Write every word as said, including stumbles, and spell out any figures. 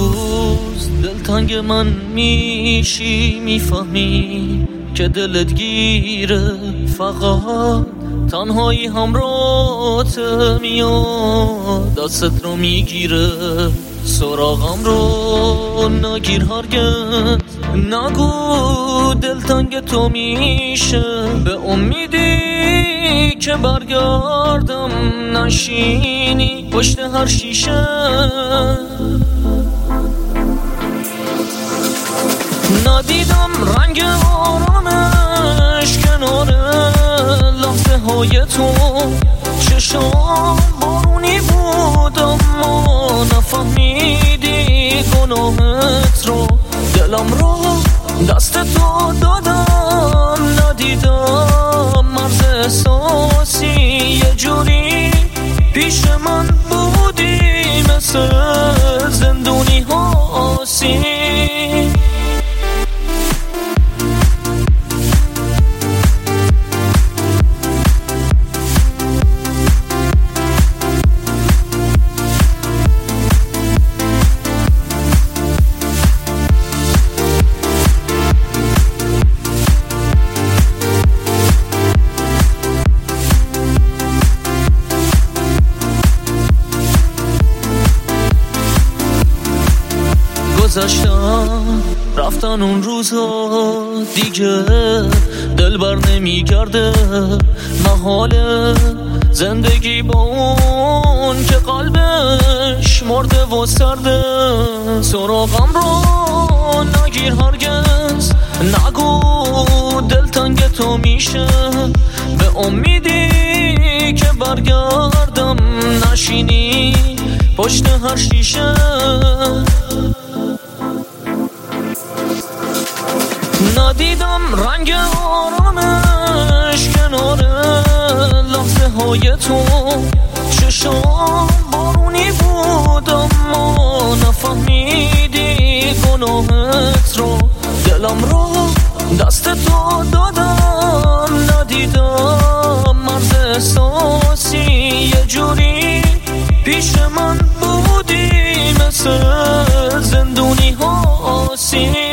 روز دلتنگ من میشی، میفهمی که دلت گیره، فقط تنهایی همراهت میاد، دستت رو میگیره، سراغم رو نگیر هرگز، نگو دلتنگ تو میشه، به امیدی که برگردم نشینی پشت هر شیشه. ندیدم رنگ آرامش کنار لحظه های تو، چشام بارونی بود اما نفهمیدی گناهت رو، دلم رو دست تو دادم، ندیدم مرز احساسی، یه جوری پیش من بودی مثل زندونی هاسی. گذشتن رفتن اون روزها دیگه، دل بر نمیگرده، محاله زندگی با اون که قلبش مرده و سرده، سراغم رو نگیر هرگز، نگو دلتنگ تو میشه، به امیدی که برگردم نشینی پشت هر شیشه. ندیدم رنگ آرامش کنار لحظه های تو، چشام بارونی بود اما نفهمیدی گناهت رو، دلم رو دست تو دادم، ندیدم مرز احساسی، یه جوری پیش من بودی مثل زندونی هاسی.